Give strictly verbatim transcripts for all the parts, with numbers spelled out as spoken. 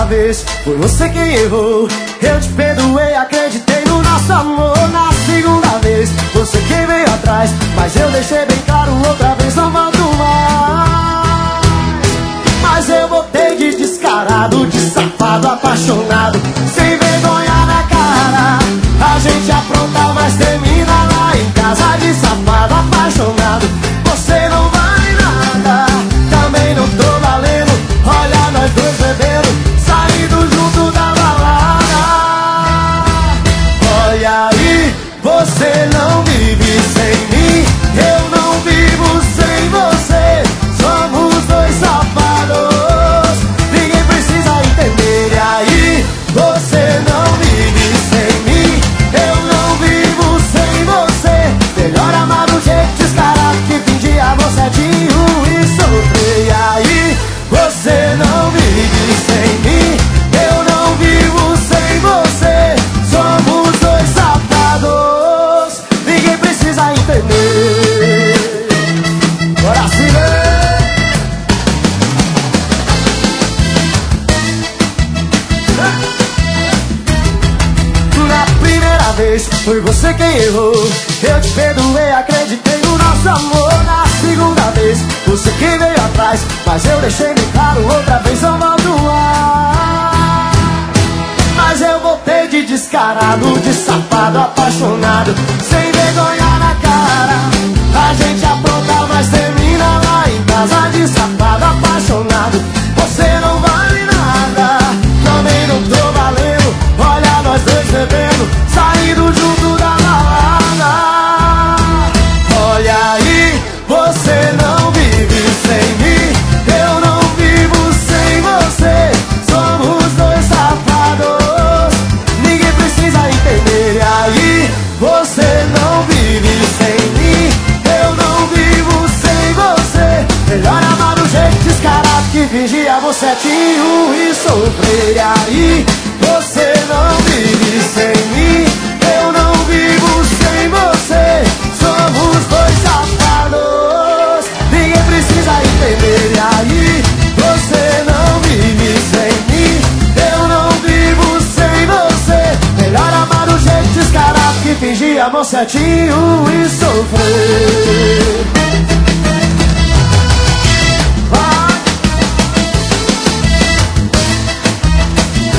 vez foi você quem errou. Eu te perdoei, acreditei no nosso amor. Na segunda vez, você quem veio atrás, mas eu deixei bem claro outra vez, não volto mais. Mas eu voltei de descarado, de safado, apaixonado, sem vergonha na cara. A gente apronta, mas termina lá em casa, de safado, apaixonado. Você não vai nada, também não tô valendo. Olha nós dois bebendo, saindo junto da balada. Olha aí, você não vive sem mim, eu não vivo sem você. Somos dois safados, ninguém precisa entender. E aí, você não vive sem mim, eu não vivo sem você. Melhor amar do jeito descarado que fingir amor certinho e sofrer. E aí, você não vive sem mim, eu não vivo sem você. Somos dois safados, ninguém precisa entender. Bora se ver. Na primeira vez foi você quem errou. Eu te perdoei, acreditei no nosso amor. Na segunda vez, você quem veio atrás, mas eu deixei bem claro outra vez, não volto mais. Mas eu voltei de descarado, de safado, apaixonado, sem vergonha na cara. A gente apronta, mas termina lá em casa, de safado, apaixonado. Você não vale nada, também não tô valendo. Olha nós dois bebendo, saindo junto da balada. Olha aí, você não vive sem mim, eu não vivo sem você. Somos dois safados, ninguém precisa entender. E aí, você não vive sem mim, eu não vivo sem você. Melhor amar do jeito descarado que fingir amor certinho e sofrer. E aí, você não vive sem mim, eu não vivo sem você. Somos dois safados, ninguém precisa entender. E aí, você não vive sem mim, eu não vivo sem você. Melhor amar do jeito descarado que fingir amor certinho e sofrer. Vai.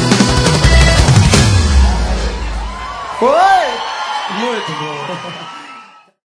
Foi! Muito bom.